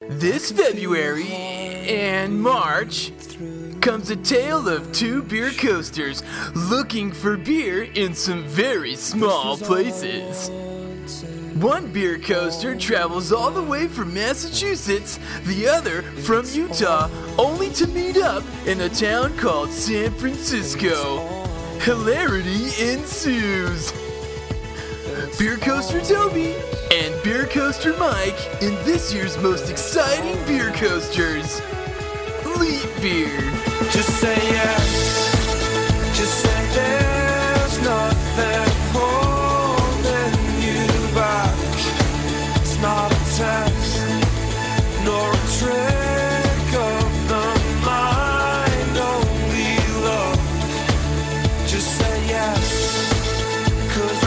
This February and March comes a tale of two beer coasters looking for beer in some very small places. One beer coaster travels all the way from Massachusetts, the other from Utah, only to meet up in a town called San Francisco. Hilarity ensues. Beer Coaster Toby and Beer Coaster Mike in this year's most exciting beer coasters. Leap Beer. Just say yes. Just say there's nothing holding you back. It's not a test, nor a trick of the mind, only love. Just say yes, 'cause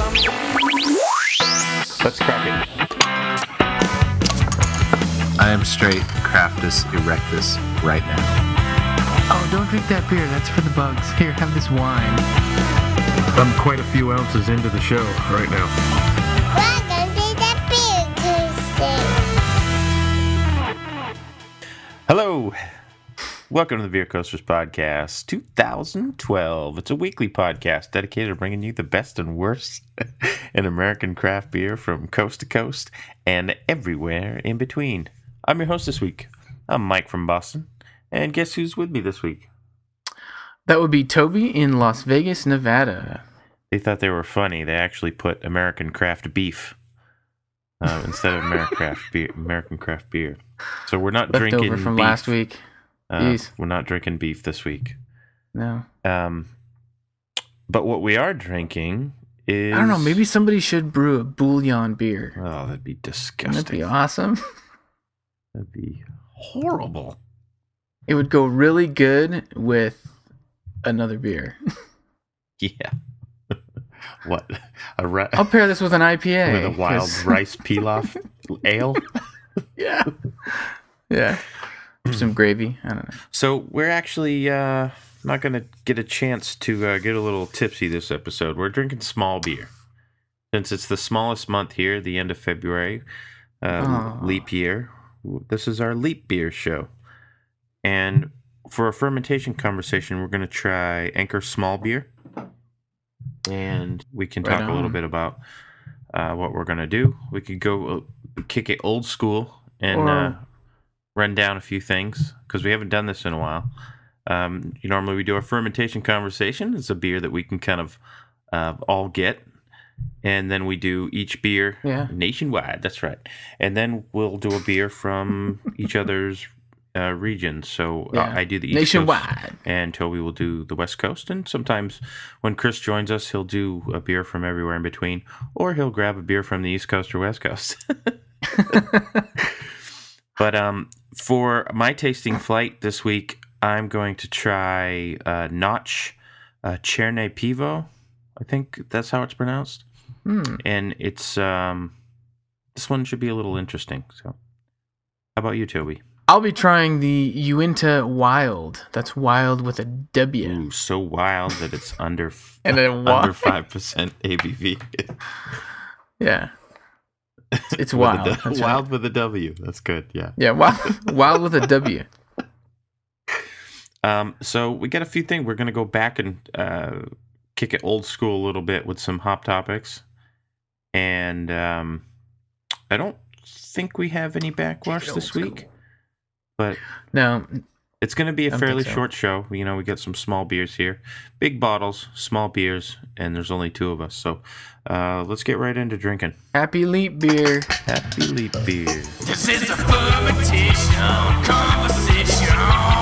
Let's crack it. I am straight Craftus Erectus right now. Oh, don't drink that beer. That's for the bugs. Here, have this wine. I'm quite a few ounces into the show right now. Welcome to the Beer Coaster. Hello. Welcome to the Beer Coasters Podcast 2012. It's a weekly podcast dedicated to bringing you the best and worst in American craft beer from coast to coast and everywhere in between. I'm your host this week. I'm Mike from Boston. And guess who's with me this week? That would be Toby in Las Vegas, Nevada. They thought they were funny. They actually put American craft beef instead of American craft beer. So we're not drinking Leftover from beef. last week. We're not drinking beef this week. No. But what we are drinking is... I don't know. Maybe somebody should brew a bouillon beer. Oh, that'd be disgusting. Wouldn't that be awesome? That'd be horrible. It would go really good with another beer. Yeah. What? I'll pair this with an IPA. With a wild rice pilaf ale? Yeah. Yeah. Some gravy. I don't know. So we're actually not going to get a chance to get a little tipsy this episode. We're drinking small beer. Since it's the smallest month here, the end of February, leap year, this is our leap beer show. And for a fermentation conversation, we're going to try Anchor Small Beer. And we can talk a little bit about what we're going to do. We could go kick it old school and run down a few things, because we haven't done this in a while. Normally we do a fermentation conversation. It's a beer that we can kind of all get. And then we do each beer nationwide. That's right. And then we'll do a beer from each other's regions. So I do the East nationwide. Coast, and Toby will do the West Coast. And sometimes when Chris joins us, he'll do a beer from everywhere in between, or he'll grab a beer from the East Coast or West Coast. But for my tasting flight this week, I'm going to try Notch Cherney Pivo. I think that's how it's pronounced. And it's this one should be a little interesting. So, how about you, Toby? I'll be trying the Uinta Wild. That's wild with a W. Ooh, so wild that it's under and then under 5% ABV. Yeah. It's wild. Wild with a W. That's good. Yeah. Yeah. Wild with a W. So we got a few things. We're going to go back and kick it old school a little bit with some hop topics. And I don't think we have any backwash this week. But no, it's going to be a fairly short show. We got some small beers here. Big bottles, small beers, and there's only two of us. So let's get right into drinking. Happy Leap Beer. Happy Leap Beer. This is a fermentation conversation.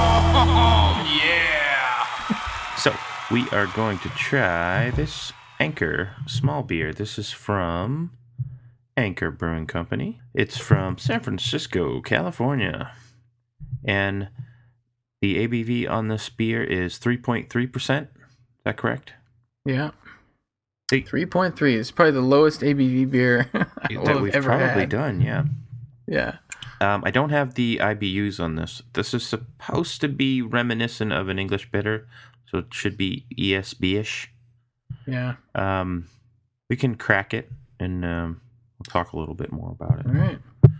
Yeah. So we are going to try this Anchor Small Beer. This is from Anchor Brewing Company. It's from San Francisco, California. And the ABV on this beer is 3.3%. Is that correct? Yeah. 3.3 is probably the lowest ABV beer that we've ever probably had. done, yeah. Yeah. I don't have the IBUs on this. This is supposed to be reminiscent of an English bitter, so it should be ESB-ish. Yeah. We can crack it, and we'll talk a little bit more about it. All right.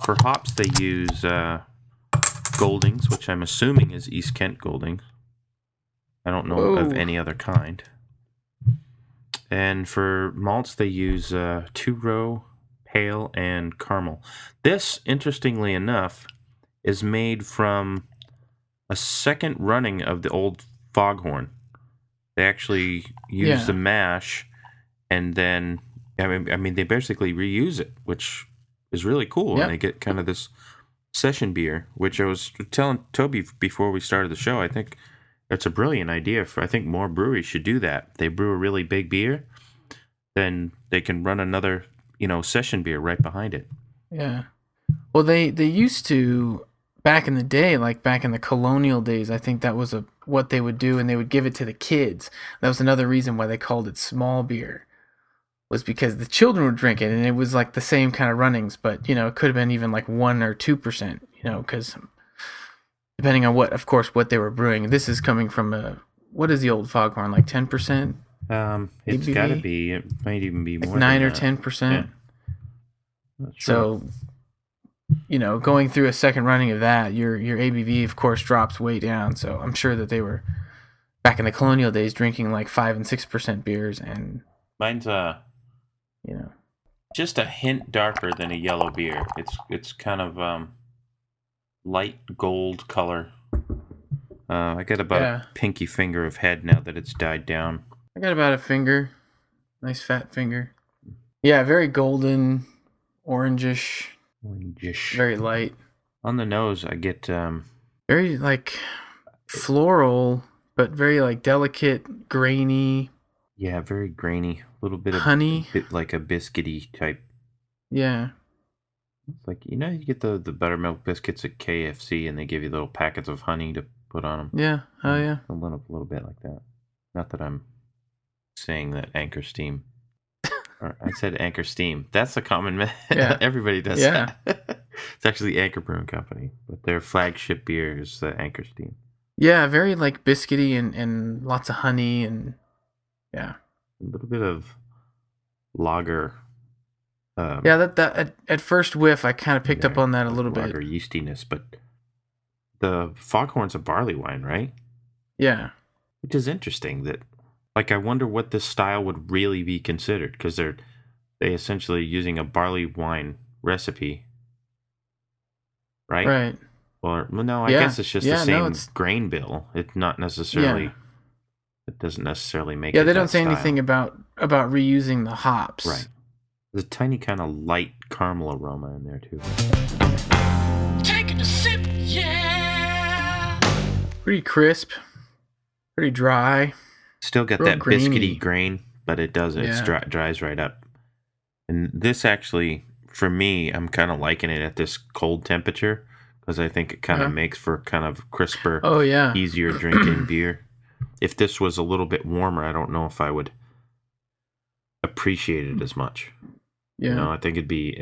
for hops, they use Goldings, which I'm assuming is East Kent Goldings. I don't know of any other kind. And for malts, they use two-row, pale, and caramel. This, interestingly enough, is made from a second running of the old Foghorn. They actually use the mash, and then I mean they basically reuse it, which is really cool. Yep. And they get kind of this session beer, which I was telling Toby before we started the show. I think that's a brilliant idea. I think more breweries should do that. They brew a really big beer, then they can run another, session beer right behind it. Yeah. Well, they used to, back in the day, like back in the colonial days, I think that was what they would do, and they would give it to the kids. That was another reason why they called it small beer, was because the children would drink it, and it was like the same kind of runnings, but, it could have been even like 1 or 2%, because depending on what they were brewing. This is coming from what is the old Foghorn, like 10%? It's got to be. It might even be more. 9 than or 10%. Yeah. So, going through a second running of that, your ABV, of course, drops way down. So I'm sure that they were back in the colonial days drinking like 5 and 6% beers, and mine's just a hint darker than a yellow beer. It's kind of light gold color. I got about a pinky finger of head now that it's died down. I got about a finger. Nice fat finger. Yeah, very golden, orangish. Very light. On the nose, I get... very, like, floral, but very, like, delicate, grainy. Yeah, very grainy. A little bit of... honey. A bit like a biscuity type. Yeah. It's like, you get the buttermilk biscuits at KFC, and they give you little packets of honey to put on them. Yeah, oh yeah. A little bit like that. Not that I'm saying that Anchor Steam. Or I said Anchor Steam. That's a common... Yeah. Everybody does that. It's actually the Anchor Brewing Company, but their flagship beer is the Anchor Steam. Yeah, very like biscuity and lots of honey and yeah. A little bit of lager. That at first whiff, I kind of picked up on that a little bit. Lager yeastiness, but the Foghorn's a barley wine, right? Yeah. Which is interesting. That, like, I wonder what this style would really be considered, because they essentially using a barley wine recipe, right? Right. Well, no, I guess it's just the same grain bill. It's not necessarily. Yeah. It doesn't necessarily make. Yeah, they don't say anything about reusing the hops. Right. There's a tiny kind of light caramel aroma in there too. Taking a sip, yeah. Pretty crisp, pretty dry. Still got that biscuity grain, but it doesn't. Yeah. It dries right up. And this actually, for me, I'm kind of liking it at this cold temperature, because I think it kind of makes for kind of crisper, easier drinking beer. If this was a little bit warmer, I don't know if I would appreciate it as much. Yeah, I think it'd be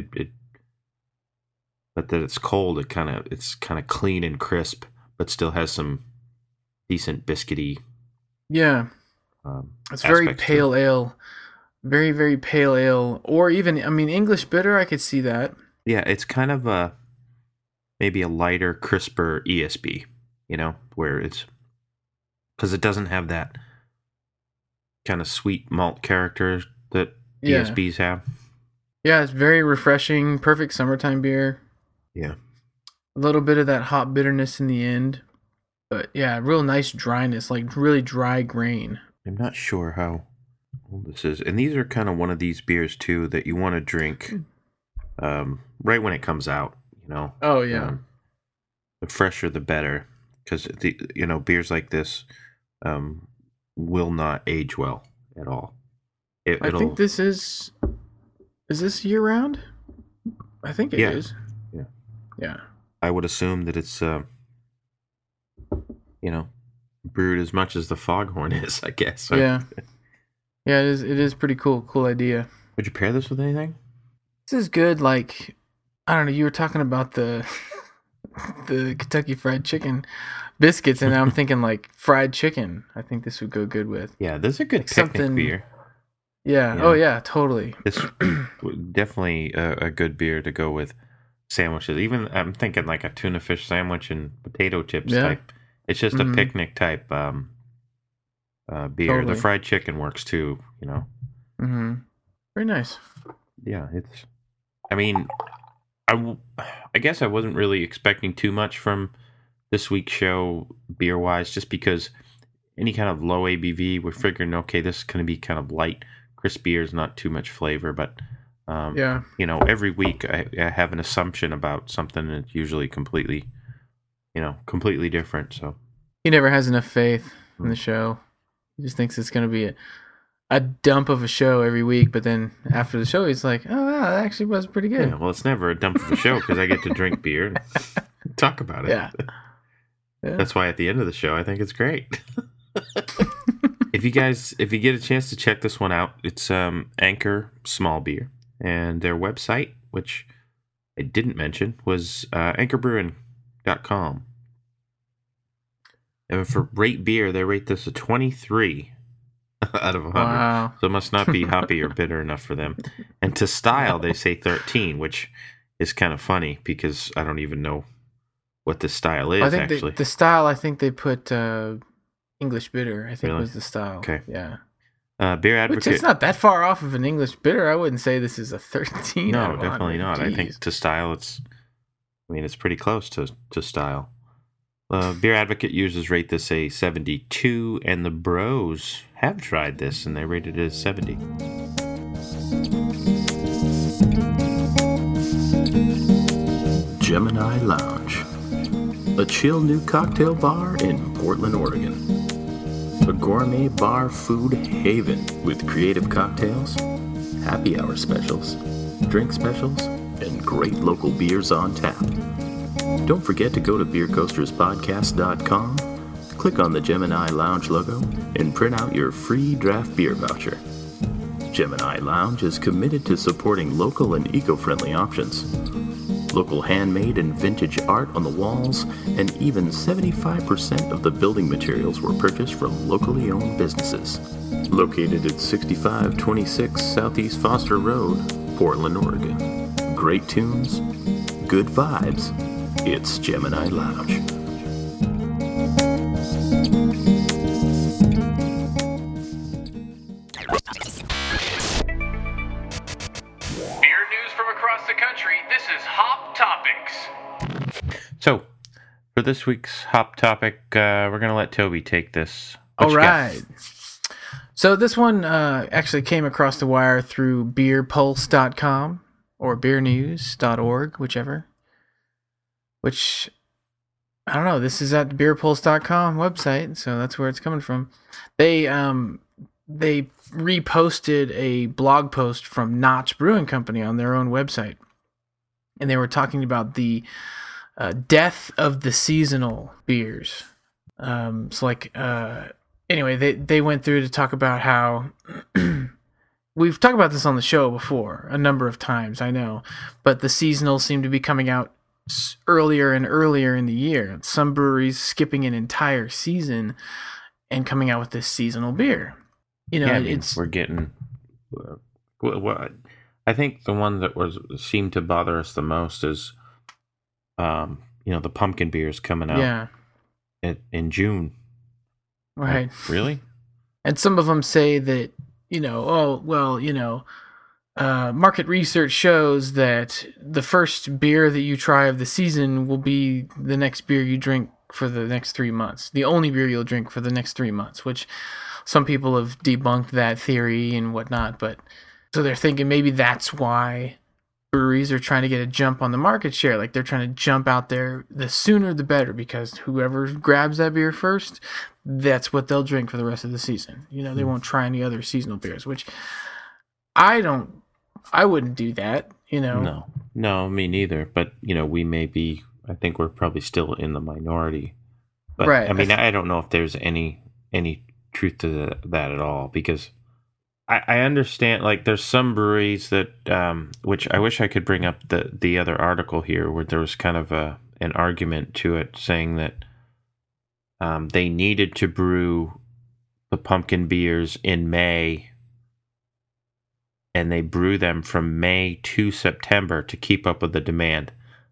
but that it's cold, it's kind of clean and crisp, but still has some decent biscuity. Yeah, it's very pale ale, very very pale ale, or even English bitter. I could see that. Yeah, it's kind of maybe a lighter, crisper ESB. Where it's because it doesn't have that kind of sweet malt character that ESBs have. Yeah, it's very refreshing. Perfect summertime beer. Yeah. A little bit of that hop bitterness in the end. But yeah, real nice dryness, like really dry grain. I'm not sure how old this is. And these are kind of one of these beers, too, that you want to drink right when it comes out, Oh, yeah. The fresher, the better. Because, beers like this will not age well at all. I think this is... Is this year-round? I think it is. Yeah. Yeah. I would assume that it's, brewed as much as the Foghorn is, I guess. Right? Yeah. Yeah, it is pretty cool. Cool idea. Would you pair this with anything? This is good, like, I don't know, you were talking about the Kentucky Fried Chicken biscuits, and I'm thinking, like, fried chicken. I think this would go good with. Yeah, this is a good picnic beer. Yeah. Oh, yeah, totally. It's definitely a good beer to go with sandwiches. Even I'm thinking like a tuna fish sandwich and potato chips Yeah. type. It's just a picnic type beer. Totally. The fried chicken works too, you know. Mm-hmm. Very nice. Yeah, it's. I mean, I guess I wasn't really expecting too much from this week's show beer wise, just because any kind of low ABV, we're figuring, okay, this is going to be kind of light, crisp beers, not too much flavor, but. Yeah. You know, every week I have an assumption about something, and it's usually completely different. So He never has enough faith in the show. He just thinks it's going to be a dump of a show every week, but then after the show, he's like, oh, wow, that actually was pretty good. yeah, well, it's never a dump of a show because I get to drink beer and talk about it. Yeah. That's why at the end of the show, I think it's great. If you get a chance to check this one out, it's Anchor Small Beer. And their website, which I didn't mention, was anchorbrewing.com. And for rate beer, they rate this a 23 out of 100. Wow. So it must not be hoppy or bitter enough for them. And to style, they say 13, which is kind of funny because I don't even know what the style is, I think actually. the style, I think they put English bitter, I think Really? was the style. Okay. Yeah. Beer Advocate. Which is not that far off of an English bitter. I wouldn't say this is a 13. out No, of definitely 100. not. I think Jeez. to style, it's pretty close to style. Beer Advocate users rate this a 72, and the Bros have tried this, and they rated it as 70. Gemini Lounge, a chill new cocktail bar in Portland, Oregon. A gourmet bar food haven with creative cocktails, happy hour specials, drink specials, and great local beers on tap. Don't forget to go to beercoasterspodcast.com, click on the Gemini Lounge logo, and print out your free draft beer voucher. Gemini Lounge is committed to supporting local and eco-friendly options. Local handmade and vintage art on the walls, and even 75% of the building materials were purchased from locally owned businesses. Located at 6526 Southeast Foster Road, Portland, Oregon. Great tunes, good vibes. It's Gemini Lounge. Beer news from across the country. This is Hop Topics. So, for this week's Hop Topic, we're going to let Toby take this. What All you got? right. So this one actually came across the wire through beerpulse.com or beernews.org, whichever. Which, I don't know, this is at the beerpulse.com website, so that's where it's coming from. They reposted a blog post from Notch Brewing Company on their own website. And they were talking about the death of the seasonal beers. Anyway, they went through to talk about how we've talked about this on the show before a number of times, I know, but the seasonals seem to be coming out earlier and earlier in the year. Some breweries skipping an entire season and coming out with this seasonal beer. You know, Yeah, I mean, it's we're getting. What I think the one that seemed to bother us the most is, the pumpkin beers coming out yeah, in June. right. Really? And some of them say that, market research shows that the first beer that you try of the season will be the next beer you drink for the next 3 months. The only beer you'll drink for the next 3 months, which some people have debunked that theory and whatnot. But so they're thinking maybe that's why breweries are trying to get a jump on the market share. Like they're trying to jump out there, the sooner the better, because whoever grabs that beer first, that's what they'll drink for the rest of the season. You know, they won't try any other seasonal beers, which I wouldn't do that, you know. No, me neither. But we may be. I think we're probably still in the minority. But Right. I mean, I don't know if there's any truth to that at all, because I understand. Like, there's some breweries that, which I wish I could bring up the other article here, where there was kind of an argument to it, saying that they needed to brew the pumpkin beers in May, and they brew them from May to September to keep up with the demand.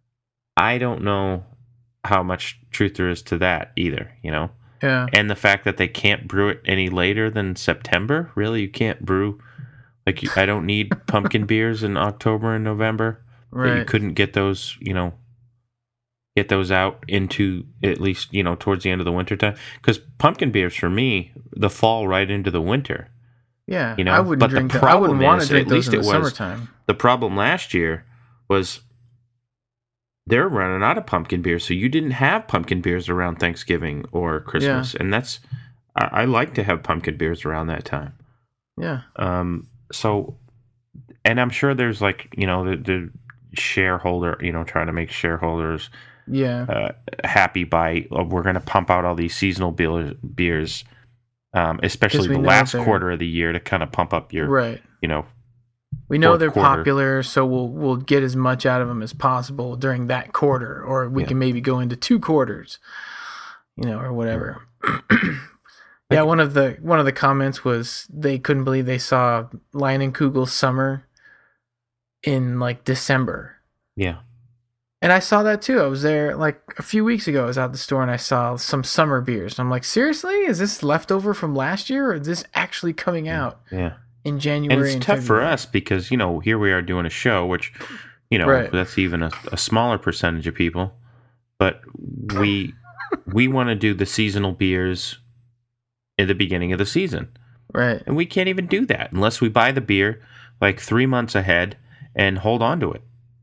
I don't know how much truth there is to that either, you know? Yeah. And the fact that they can't brew it any later than September? Really? You can't brew... Like, I don't need pumpkin beers in October and November. Right. That you couldn't get those, you know, get those out into at least, you know, towards the end of the winter time. Because pumpkin beers for me, the fall right into the winter. Yeah. You know, I wouldn't but drink the I wouldn't problem want is, to drink at those least in the it was summertime. the problem last year was they're running out of pumpkin beer, so you didn't have pumpkin beers around Thanksgiving or Christmas, and that's I like to have pumpkin beers around that time. Yeah. So, and I'm sure there's like, you know, the shareholder, you know, trying to make shareholders happy by we're going to pump out all these seasonal beers, especially the last quarter of the year to kind of pump up your, you know, we know they're quarter. popular, so we'll get as much out of them as possible during that quarter, or we can maybe go into 2 quarters, you know, or whatever. Yeah, one of the comments was they couldn't believe they saw Leinenkugel's Summer in like December. Yeah. And I saw that too. I was there like a few weeks ago. I was at the store and I saw some summer beers. And I'm like, seriously? Is this leftover from last year, or is this actually coming out in January? And it's tough for us because, you know, here we are doing a show, which, you know, that's even a smaller percentage of people. But we want to do the seasonal beers at the beginning of the season. Right. And we can't even do that unless we buy the beer like 3 months ahead and hold on to it.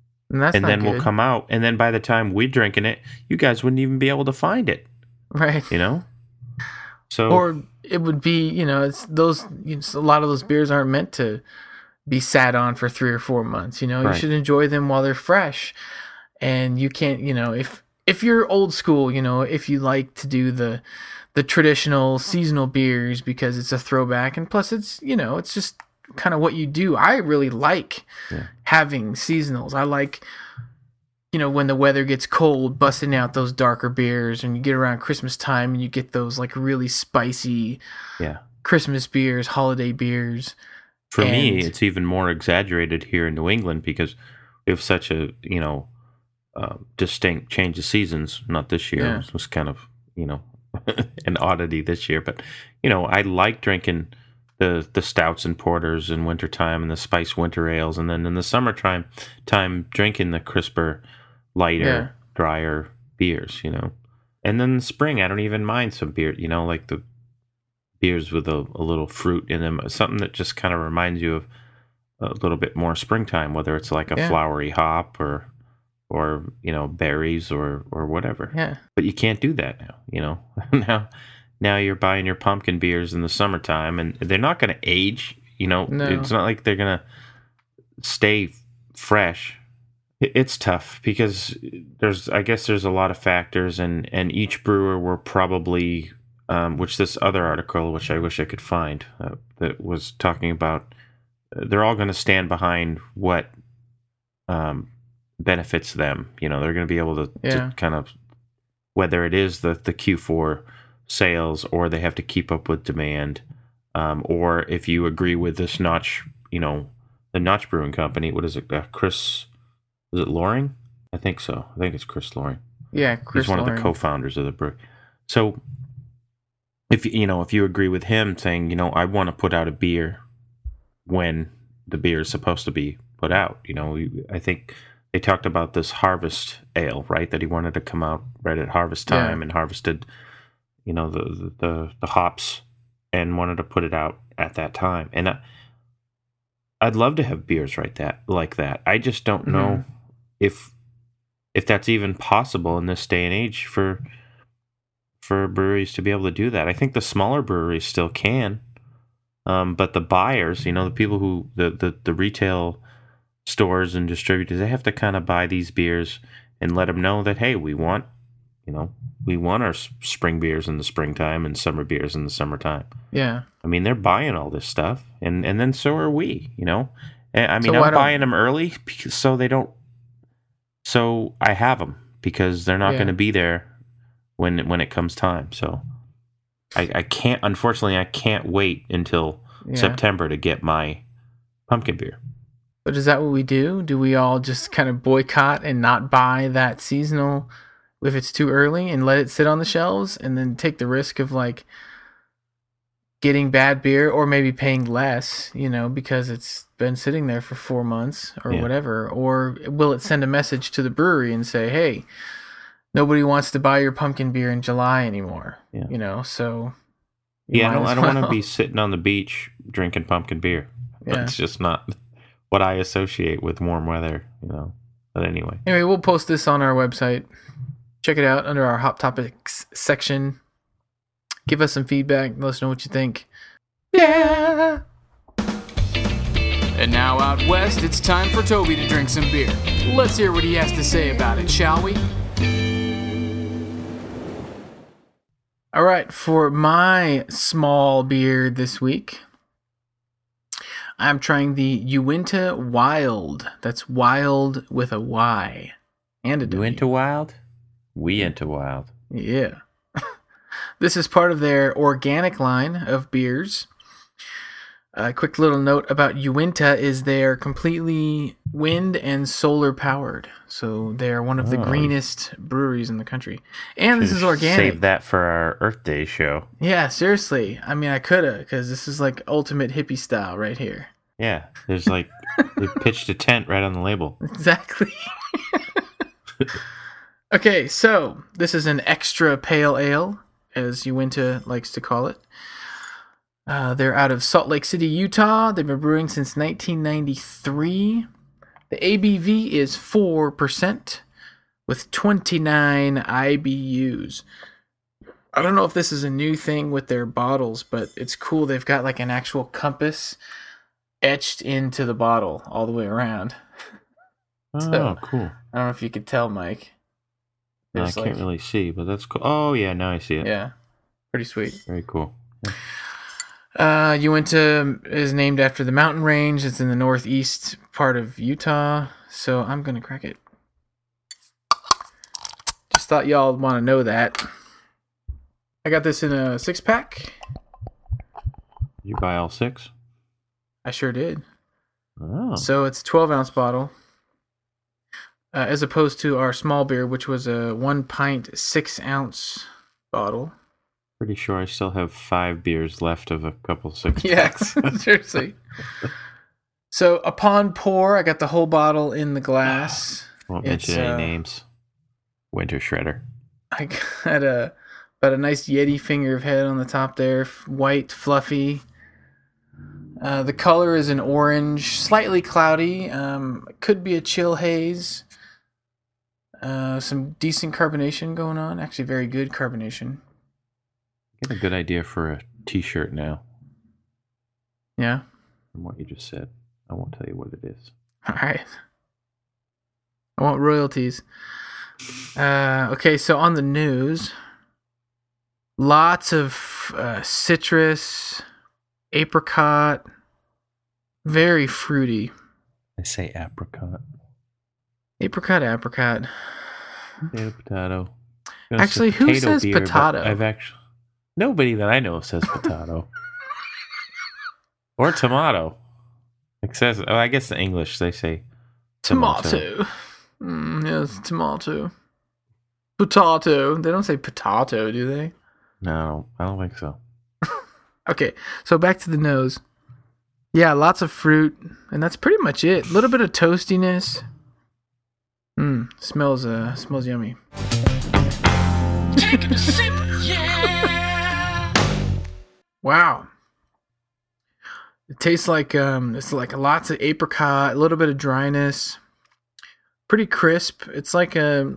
And then we'll come out, and then by the time we're drinking it, you guys wouldn't even be able to find it. Right. You know? So, or it would be, you know, it's those, you know, a lot of those beers aren't meant to be sat on for 3 or 4 months. You know, you should enjoy them while they're fresh. And you can't, you know, if you're old school, you know, if you like to do the traditional seasonal beers because it's a throwback, and plus it's, you know, it's just kind of what you do. I really like having seasonals. I like, you know, when the weather gets cold, busting out those darker beers, and you get around Christmas time and you get those like really spicy Christmas beers, holiday beers. For me, it's even more exaggerated here in New England because we have such a, you know, distinct change of seasons. Not this year. It was kind of, you know, an oddity this year, but you know, I like drinking the stouts and porters in wintertime and the spiced winter ales, and then in the summertime drinking the crisper, lighter, drier beers, you know. And then in the spring, I don't even mind some beer, you know, like the beers with a little fruit in them, something that just kind of reminds you of a little bit more springtime, whether it's like a flowery hop or you know, berries or whatever. Yeah. But you can't do that now, you know. Now you're buying your pumpkin beers in the summertime, and they're not going to age, you know. No. It's not like they're going to stay fresh. It's tough because I guess there's a lot of factors, and each brewer will probably, which this other article, which I wish I could find, that was talking about, they're all going to stand behind what benefits them. You know, they're going to be able to kind of, whether it is the Q4 sales, or they have to keep up with demand, or if you agree with this Notch, you know, the Notch Brewing Company, what is it, Chris, is it Loring? I think so. I think it's Chris Loring. Yeah, Chris. He's one of the co-founders of the brewery. So if you agree with him saying, you know, I want to put out a beer when the beer is supposed to be put out, you know, I think they talked about this harvest ale, right? That he wanted to come out right at harvest time and harvested, you know, the hops, and wanted to put it out at that time. And I'd love to have beers like that. I just don't know if that's even possible in this day and age for breweries to be able to do that. I think the smaller breweries still can, but the buyers, you know, the people who the retail stores and distributors, they have to kind of buy these beers and let them know that, hey, we want our spring beers in the springtime and summer beers in the summertime. Yeah. I mean, they're buying all this stuff, and then so are we, you know. I mean, I'm buying them early so I have them because they're not going to be there when it comes time. So I can't wait until September to get my pumpkin beer. But is that what we do? Do we all just kind of boycott and not buy that seasonal if it's too early and let it sit on the shelves and then take the risk of like getting bad beer or maybe paying less, because it's been sitting there for 4 months or whatever? Or will it send a message to the brewery and say, hey, nobody wants to buy your pumpkin beer in July anymore, so... I don't want to be sitting on the beach drinking pumpkin beer. Yeah. It's just not what I associate with warm weather, But anyway. Anyway, we'll post this on our website. Check it out under our Hop Topics section. Give us some feedback. Let us know what you think. Yeah! And now out west, it's time for Toby to drink some beer. Let's hear what he has to say about it, shall we? All right, for my small beer this week, I'm trying the Uinta Wild. That's wild with a Y and a W. Uinta Wild? We into Wild. Yeah. This is part of their organic line of beers. A quick little note about Uinta is they're completely wind and solar powered. So they're one of the greenest breweries in the country. And this is organic. Save that for our Earth Day show. Yeah, seriously. I mean, I could have, because this is like ultimate hippie style right here. Yeah, there's like, they pitched a tent right on the label. Exactly. Okay, so this is an extra pale ale, as Uinta likes to call it. They're out of Salt Lake City, Utah. They've been brewing since 1993. The ABV is 4% with 29 IBUs. I don't know if this is a new thing with their bottles, but it's cool. They've got like an actual compass etched into the bottle all the way around. Oh, cool. I don't know if you could tell, Mike. No, I can't really see, but that's cool. Oh, yeah, now I see it. Yeah, pretty sweet. Very cool. Uinta is named after the mountain range. It's in the northeast part of Utah, so I'm going to crack it. Just thought y'all want to know that. I got this in a 6-pack. You buy all 6? I sure did. Oh. So it's a 12-ounce bottle, as opposed to our small beer, which was a 1 pint, 6-ounce bottle. Pretty sure I still have 5 beers left of a couple 6 Yes, seriously. So upon pour, I got the whole bottle in the glass. Won't mention any names. Winter Shredder. I got about a nice Yeti finger of head on the top there, white, fluffy. The color is an orange, slightly cloudy. Could be a chill haze. Some decent carbonation going on. Actually, very good carbonation. Get a good idea for a t-shirt now. Yeah? From what you just said. I won't tell you what it is. All right. I want royalties. Okay, so on the news, lots of citrus, apricot, very fruity. I say apricot. Apricot. Potato. Actually, who says potato? I've actually nobody that I know says potato or tomato. It says, I guess in English they say tomato. Yes, tomato. Potato. They don't say potato, do they? No, I don't think so. Okay, so back to the nose. Yeah, lots of fruit, and that's pretty much it. A little bit of toastiness. Smells yummy. Take a sip, yeah. Wow. It tastes like it's like lots of apricot, a little bit of dryness. Pretty crisp. It's like a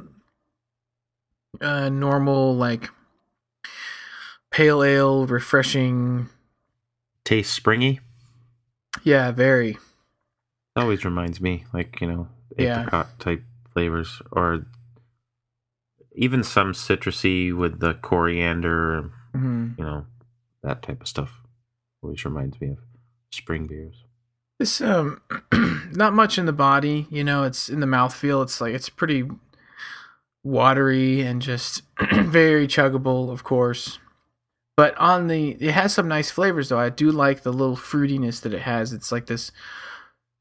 normal like pale ale, refreshing. Tastes springy. Yeah, very. It always reminds me, like, apricot type flavors, or even some citrusy with the coriander, that type of stuff. Always reminds me of spring beers. This not much in the body, it's in the mouthfeel. It's like it's pretty watery and just very chuggable, of course. But it has some nice flavors though. I do like the little fruitiness that it has. It's like this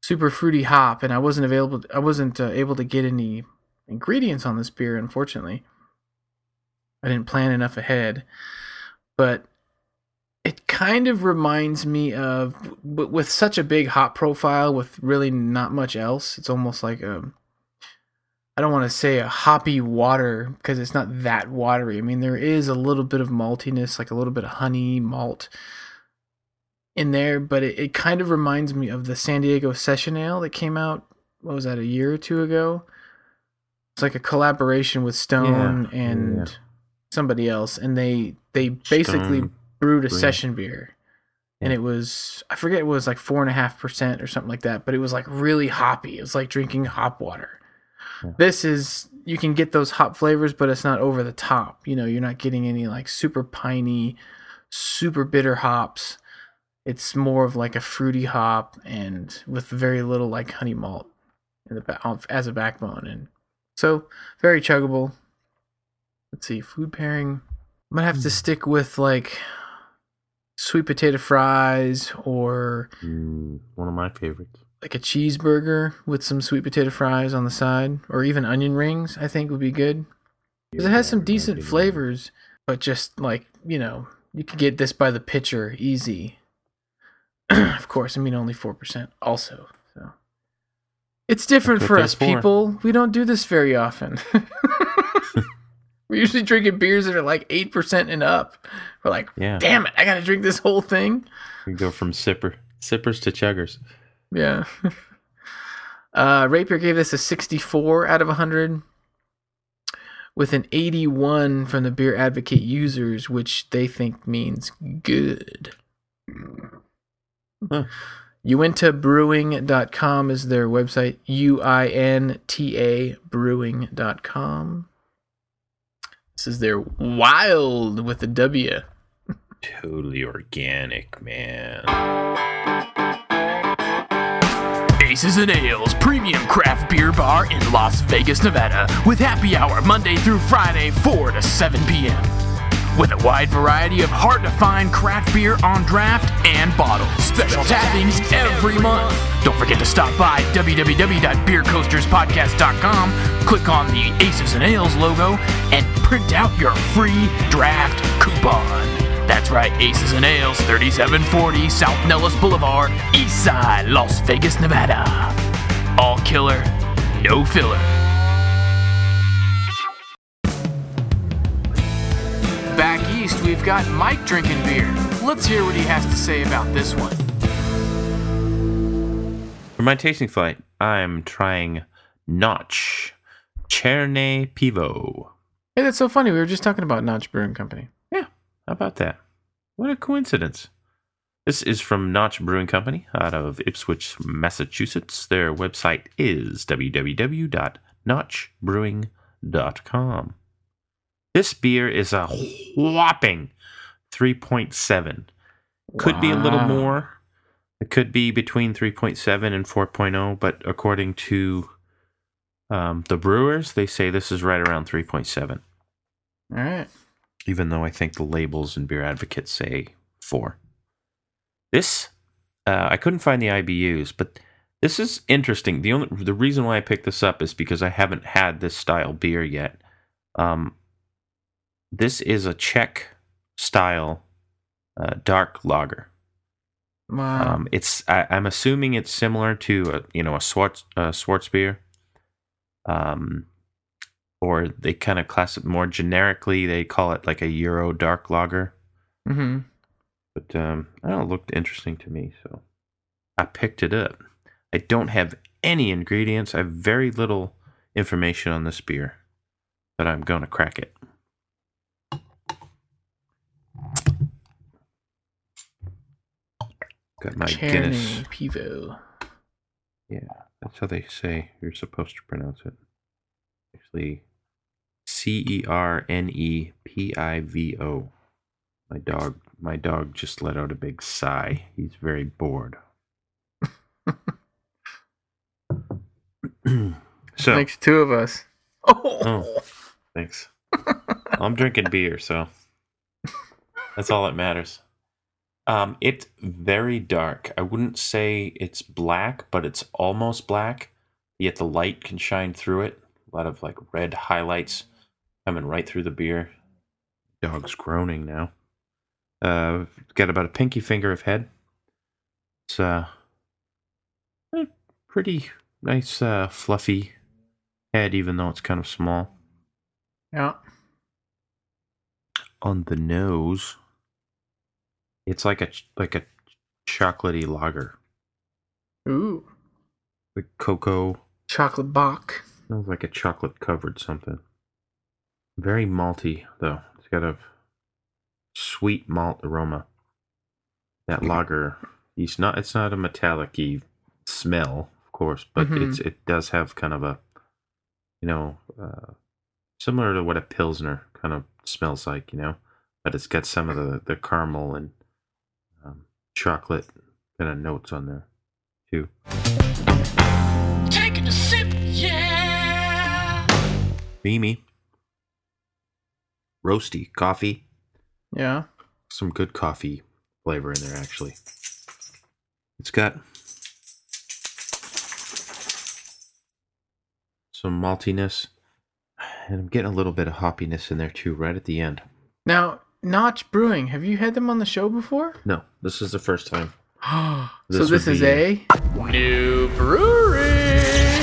super fruity hop, and I wasn't able to get any ingredients on this beer, unfortunately. I didn't plan enough ahead, but it kind of reminds me of, with such a big hop profile with really not much else. It's almost like I don't want to say a hoppy water because it's not that watery. I mean, there is a little bit of maltiness, like a little bit of honey malt in there, but it kind of reminds me of the San Diego Session Ale that came out, what was that, a year or two ago? It's like a collaboration with Stone and somebody else, and they basically brewed a session beer. And it was, I forget, it was like 4.5% or something like that, but it was like really hoppy. It was like drinking hop water. Yeah. This is, you can get those hop flavors, but it's not over the top. You know, you're not getting any like super piney, super bitter hops. It's more of like a fruity hop and with very little like honey malt in the as a backbone, and so very chuggable. Let's see, food pairing. I'm gonna have to stick with like sweet potato fries or one of my favorites, like a cheeseburger with some sweet potato fries on the side, or even onion rings. I think would be good because it has some decent flavors, but just like, you know, you can get this by the pitcher easy. Of course, I mean only 4% also. So it's different for us people. We don't do this very often. We're usually drinking beers that are like 8% and up. We're like, damn it, I gotta drink this whole thing. We go from sippers to chuggers. Yeah. Rapier gave this a 64 out of 100 with an 81 from the Beer Advocate users, which they think means good. Huh. Uinta.brewing.com is their website. UINTA brewing.com. This is their wild with a W. Totally organic, man. Aces and Ales premium craft beer bar in Las Vegas, Nevada, with happy hour Monday through Friday, 4 to 7 p.m. With a wide variety of hard-to-find craft beer on draft and bottle. Special tappings every month. Don't forget to stop by www.beercoasterspodcast.com, click on the Aces and Ales logo, and print out your free draft coupon. That's right, Aces and Ales, 3740 South Nellis Boulevard, Eastside, Las Vegas, Nevada. All killer, no filler. Back east, we've got Mike drinking beer. Let's hear what he has to say about this one. For my tasting flight, I'm trying Notch Cherney Pivo. Hey, that's so funny. We were just talking about Notch Brewing Company. Yeah, how about that? What a coincidence. This is from Notch Brewing Company out of Ipswich, Massachusetts. Their website is www.notchbrewing.com. This beer is a whopping 3.7. Could be a little more. It could be between 3.7 and 4.0, but according to the brewers, they say this is right around 3.7. All right. Even though I think the labels and Beer Advocates say 4. This, I couldn't find the IBUs, but this is interesting. The reason why I picked this up is because I haven't had this style beer yet. This is a Czech style dark lager. Wow. I'm assuming it's similar to a Schwarzbier. Or they kind of class it more generically. They call it like a Euro dark lager. Mm-hmm. But I don't know, it looked interesting to me, so I picked it up. I don't have any ingredients. I have very little information on this beer, but I'm going to crack it. Got my Guinness. Pivo. Yeah, that's how they say you're supposed to pronounce it. Actually, Cernepivo. My dog just let out a big sigh. He's very bored. So makes two of us. Oh, thanks. I'm drinking beer, so that's all that matters. It's very dark. I wouldn't say it's black, but it's almost black. Yet the light can shine through it. A lot of like red highlights coming right through the beer. Dog's groaning now. Got about a pinky finger of head. It's a pretty nice, fluffy head, even though it's kind of small. Yeah. On the nose, it's like a chocolatey lager. Ooh. The cocoa. Chocolate Bach. Smells like a chocolate covered something. Very malty though. It's got a sweet malt aroma. That lager, it's not a metallic-y smell, of course, but it does have kind of a, similar to what a Pilsner kind of smells like, but it's got some of the caramel and chocolate kind of notes on there too. Taking a sip, yeah. Creamy. Roasty coffee. Yeah. Some good coffee flavor in there, actually. It's got some maltiness, and I'm getting a little bit of hoppiness in there too, right at the end. Now, Notch Brewing, have you had them on the show before? No, this is the first time. So this is a new brewery.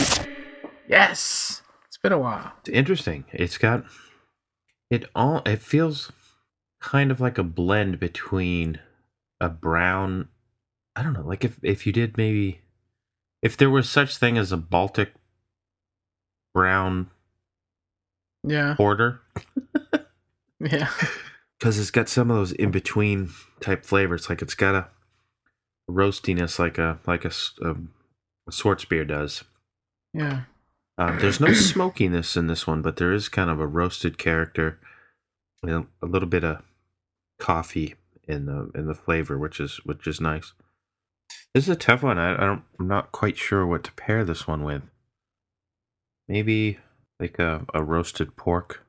Yes. It's been a while. It's interesting. It's got it feels kind of like a blend between a brown, I don't know, like if you did maybe, if there was such thing as a Baltic brown porter. Yeah. Because it's got some of those in between type flavors. Like it's got a roastiness like a Schwarzbier does. Yeah. There's no smokiness in this one, but there is kind of a roasted character and a little bit of coffee in the flavor, which is nice. This is a tough one. I'm not quite sure what to pair this one with. Maybe like a roasted pork.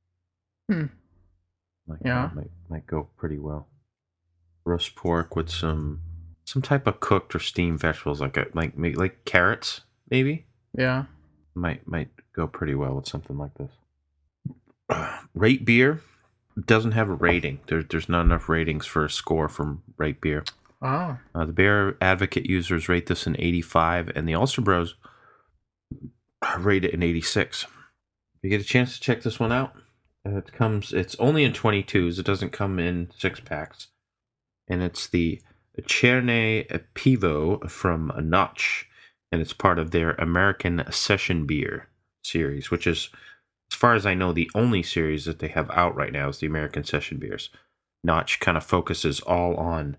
Might go pretty well. Roast pork with some type of cooked or steamed vegetables, like carrots, maybe. Yeah. Might go pretty well with something like this. Rate Beer doesn't have a rating. There's not enough ratings for a score from Rate Beer. Oh. The Beer Advocate users rate this an 85, and the Ulster Bros rate it an 86. If you get a chance to check this one out, it's only in 22s. It doesn't come in 6-packs. And it's the Cherney Pivo from Notch. And it's part of their American Session Beer series, which is, as far as I know, the only series that they have out right now is the American Session Beers. Notch kind of focuses all on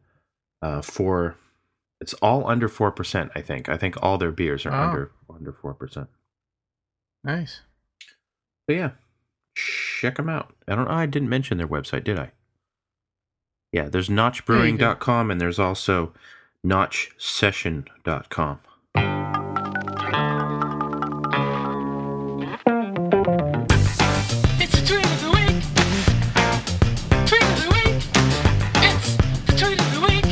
it's all under 4%, I think. I think all their beers are under 4%. Nice. But yeah, check them out. I didn't mention their website, did I? Yeah, there's notchbrewing.com and there's also notchsession.com. It's the tweet of the week. Tweet of the week. It's the tweet of the week.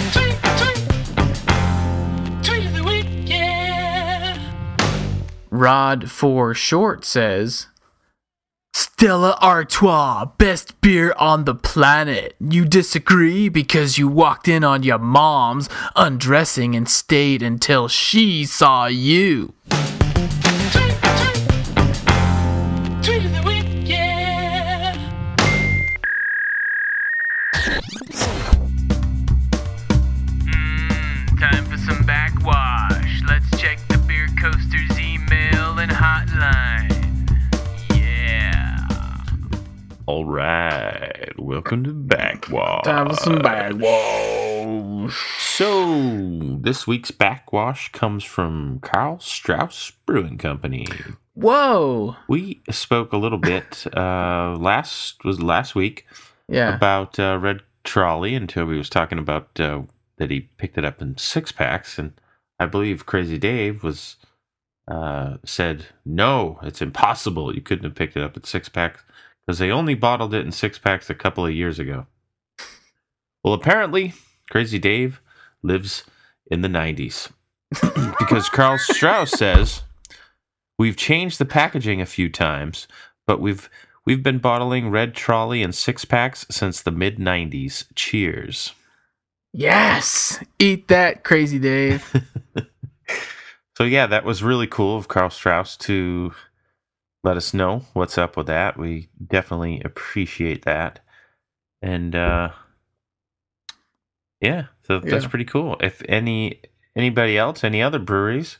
Tweet of the week, yeah. Rod for Short says, Stella Artois, best beer on the planet. You disagree because you walked in on your mom's undressing and stayed until she saw you. Tweet of the week, yeah. Time for some backwash. Let's check the Beer Coaster's email and hotline. Yeah. All right, welcome to Backwash. Time for some backwash. So, this week's Backwash comes from Karl Strauss Brewing Company. Whoa. We spoke a little bit last week about Red Trolley, and Toby was talking about that he picked it up in 6-packs, and I believe Crazy Dave was said, no, it's impossible. You couldn't have picked it up in 6-packs because they only bottled it in 6-packs a couple of years ago. Well, apparently Crazy Dave lives in the 90s. Because Carl Strauss says, we've changed the packaging a few times, but we've been bottling Red Trolley in 6-packs since the mid-90s. Cheers. Yes! Eat that, Crazy Dave. So yeah, that was really cool of Carl Strauss to let us know what's up with that. We definitely appreciate that. And that's pretty cool. If anybody else, any other breweries,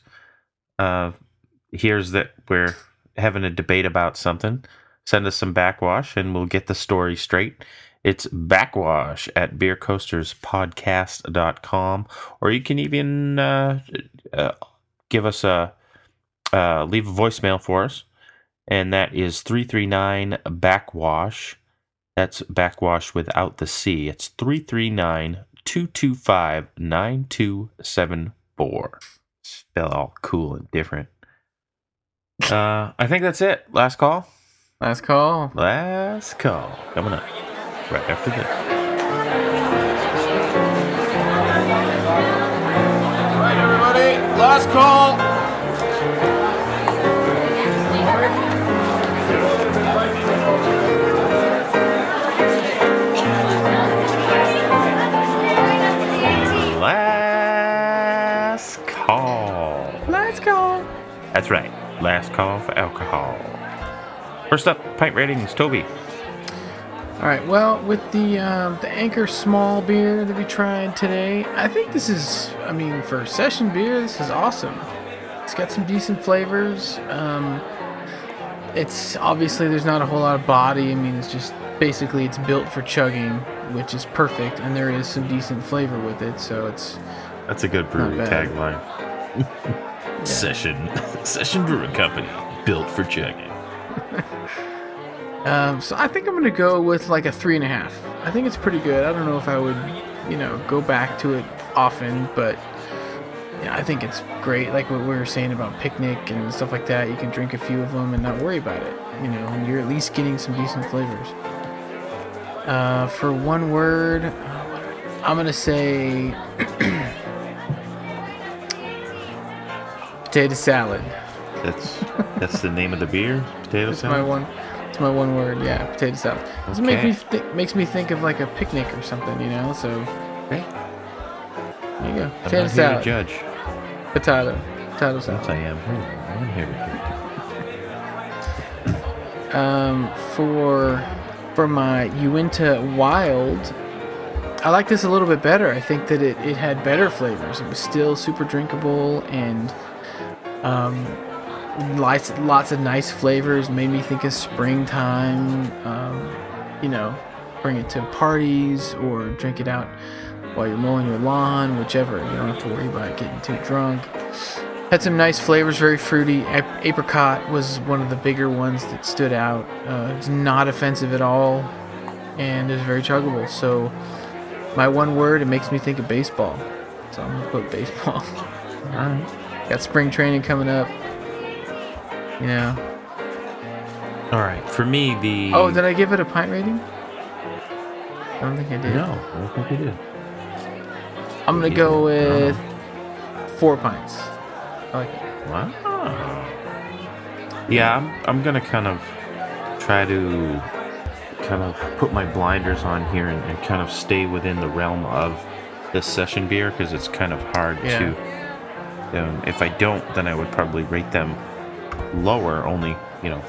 hears that we're having a debate about something, send us some backwash and we'll get the story straight. It's backwash at beercoasterspodcast.com, or you can even give us leave a voicemail for us, and that is 339-BACKWASH. That's backwash without the C. It's 339-225-9274. Spell all cool and different. I think that's it. Last call. Last call. Last call. Coming up right after this. All right, everybody, last call. Last call. Last call. That's right. Last call for alcohol. First up, pint ratings, Toby. All right. Well, with the Anchor small beer that we tried today, I think this is, for session beer, this is awesome. It's got some decent flavors. It's obviously there's not a whole lot of body. It's just basically it's built for chugging, which is perfect, and there is some decent flavor with it. So That's a good brewery tagline. Session Brewing Company, built for chugging. So I think I'm going to go with like a 3.5. I think it's pretty good. I don't know if I would, go back to it often, but I think it's great. Like what we were saying about picnic and stuff like that. You can drink a few of them and not worry about it, and you're at least getting some decent flavors. For one word, I'm going to say potato salad. That's the name of the beer? Potato salad? It's my one word, yeah, potato salad. It makes me think of like a picnic or something, so. Okay. There you go. I'm Potato not salad. here to judge. Potato salad. Yes, I am. I'm here to For my Uinta Wild, I like this a little bit better. I think that it had better flavors. It was still super drinkable and lots of nice flavors. Made me think of springtime. Bring it to parties or drink it out while you're mowing your lawn, whichever. You don't have to worry about getting too drunk. Had some nice flavors, very fruity. Apricot was one of the bigger ones that stood out. It's not offensive at all, and is very chuggable. So, my one word, it makes me think of baseball. So I'm gonna put baseball. All right. Got spring training coming up. All right. For me, Oh, did I give it a pint rating? I don't think I did. No, I don't think you did. I'm gonna go with 4 pints. I like it. Wow. Yeah, I'm gonna kind of try to put my blinders on here and kind of stay within the realm of this session beer because it's kind of hard to. If I don't, then I would probably rate them lower. Only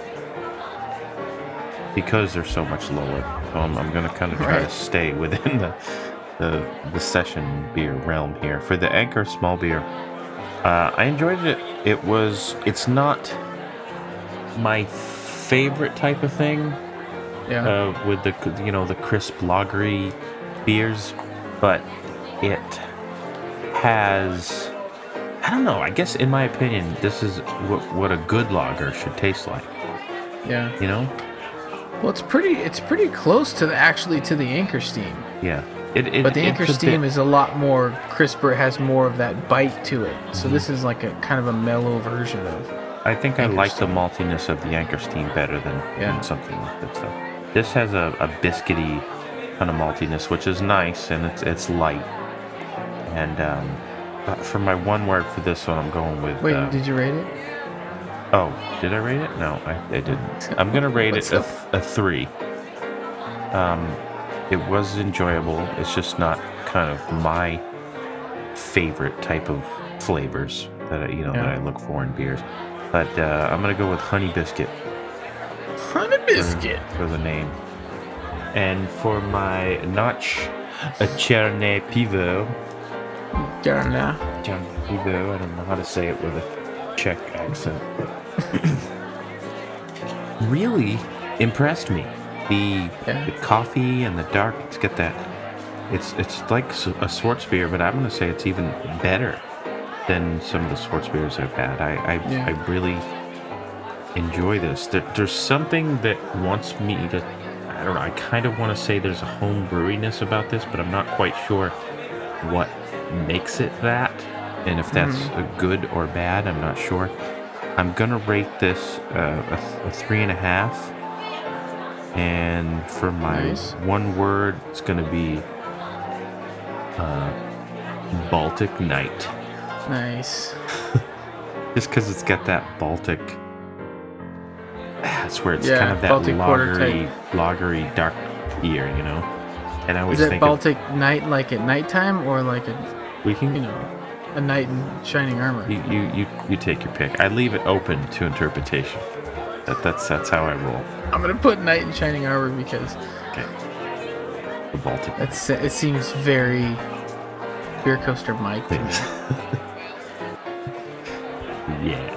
because they're so much lower. So I'm gonna kind of try to stay within the session beer realm here for the Anchor small beer. I enjoyed it. It's not my favorite type of thing. Yeah. With the the crisp lagery beers, but it has. I don't know. I guess in my opinion, this is what a good lager should taste like. Yeah. Well, it's pretty close to the Anchor Steam. Yeah. But the Anchor Steam is a lot more crisper. It has more of that bite to it. So this is like a kind of a mellow version of. I think I like the maltiness of the Anchor Steam better than something like that stuff. This has a biscuity kind of maltiness, which is nice, and it's light. And for my one word for this one, I'm going with. Wait, did you rate it? Oh, did I rate it? No, I didn't. I'm gonna rate it a 3. It was enjoyable. It's just not kind of my favorite type of flavors that that I look for in beers. But I'm gonna go with Honey Biscuit. Honey Biscuit for the name. And for my notch, a Chardonnay Pivot. Chardonnay. Pivot. I don't know how to say it with a Czech accent, but really impressed me. The coffee and the dark. It's got that. It's like a Schwarzbier, but I'm gonna say it's even better than some of the Schwarzbiers I've had. I really enjoy this. There's something that wants me to. I don't know. I kind of want to say there's a home brewiness about this, but I'm not quite sure what makes it that, and if that's a good or bad. I'm not sure. I'm gonna rate this a 3.5, and for my one word, it's gonna be Baltic Night. Nice. Just because it's got that Baltic. That's where it's kind of that Baltic lagery dark beer, And I always think. Is it think Baltic Night like at nighttime or like a night in shining armor? You take your pick. I leave it open to interpretation. That's how I roll. I'm gonna put Night in Shining Armor because the Baltic. It seems very Beer Coaster Mike to me. Yeah.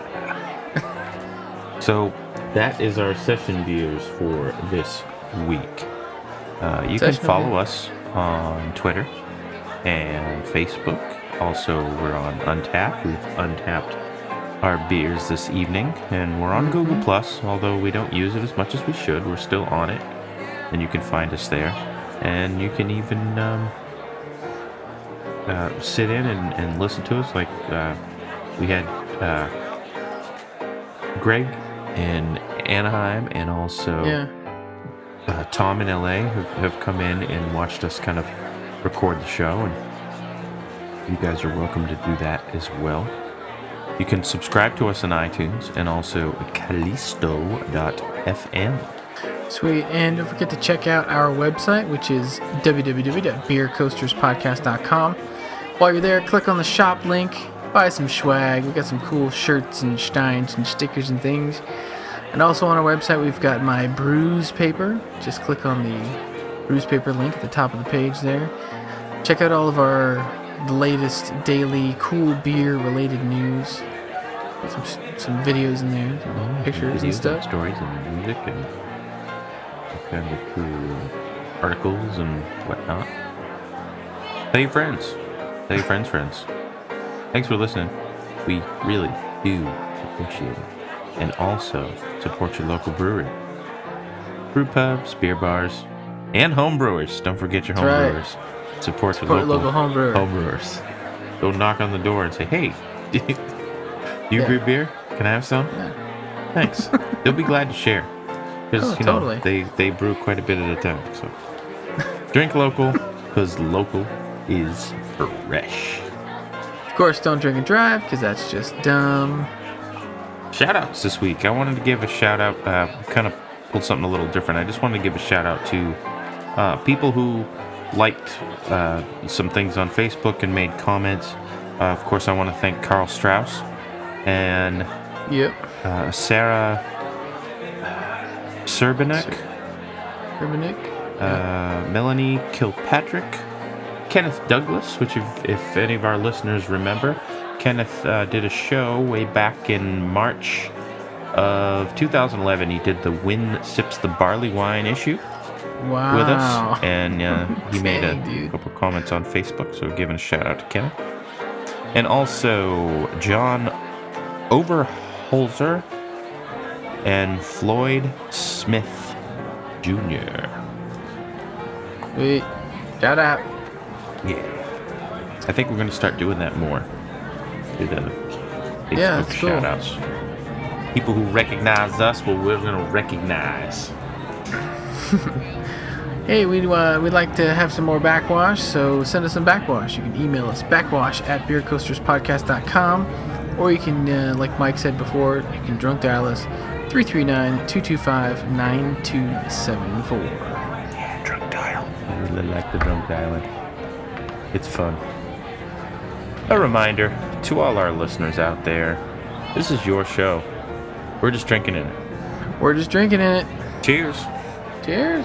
So that is our session beers for this week. You can follow us on Twitter and Facebook. Also, we're on Untappd. We've untapped our beers this evening, and we're on Google Plus. Although we don't use it as much as we should, we're still on it, and you can find us there. And you can even sit in and listen to us. Like we had Greg in Anaheim, and also Tom in LA who have come in and watched us kind of record the show, and you guys are welcome to do that as well. You can subscribe to us on iTunes and also Callisto.fm. Sweet, and don't forget to check out our website, which is www.beercoasterspodcast.com. While you're there, click on the shop link, buy some swag. We got some cool shirts and steins and stickers and things. And also on our website, we've got my brews paper. Just click on the brews paper link at the top of the page there. Check out all of the latest daily cool beer related news. Some videos in there, pictures and stuff. Stories and music and kind of cool articles and whatnot. Tell your friends. Tell your friends. Thanks for listening. We really do appreciate it. And also support your local brewery. Brew pubs, beer bars, and home brewers. Don't forget your home brewers. Support your local home brewers. Go knock on the door and say, "Hey, do you brew beer? Can I have some?" Yeah. Thanks. They'll be glad to share. Because totally. they brew quite a bit at a time. So drink local, because local is fresh. Of course, don't drink and drive, because that's just dumb. Shout outs this week. I wanted to give a shout out, kind of pulled something a little different. I just wanted to give a shout out to people who liked some things on Facebook and made comments. Of course, I want to thank Carl Strauss and Sarah Serbanek, Melanie Kilpatrick, Kenneth Douglas, which if any of our listeners remember, Kenneth did a show way back in March of 2011. He did the Wind Sips the Barley Wine issue with us, and he made a couple comments on Facebook, so giving a shout out to Kenneth. And also John Overholzer and Floyd Smith Jr. Wait, shout out. Yeah. I think we're going to start doing that more. Do the Facebook shout outs. People who recognize us, well, we're going to recognize. Hey, we'd like to have some more backwash, so send us some backwash. You can email us backwash@beercoasterspodcast.com, or you can, like Mike said before, you can drunk dial us 339-225-9274. Yeah, drunk dial. I really like the drunk dialing. It's fun. A reminder to all our listeners out there, this is your show. We're just drinking in it. We're just drinking in it. Cheers. Cheers.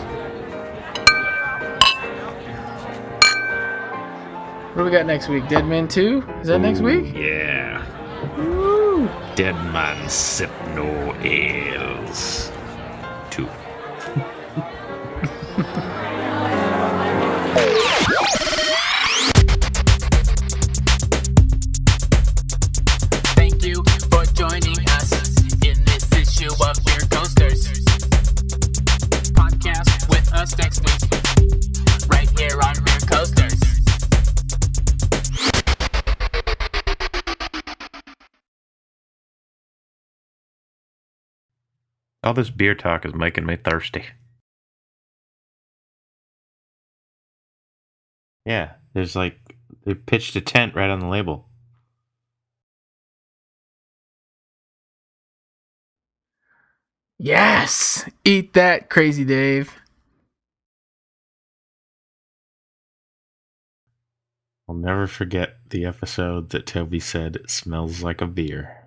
What do we got next week? Dead Man 2? Is that next week? Yeah. Woo! Dead man sip no ales. 2. Thank you for joining us in this issue of Beer Coasters. Podcast with us next week, right here on Beer Coasters. All this beer talk is making me thirsty. Yeah, they pitched a tent right on the label. Yes! Eat that, Crazy Dave. I'll never forget the episode that Toby said it smells like a beer.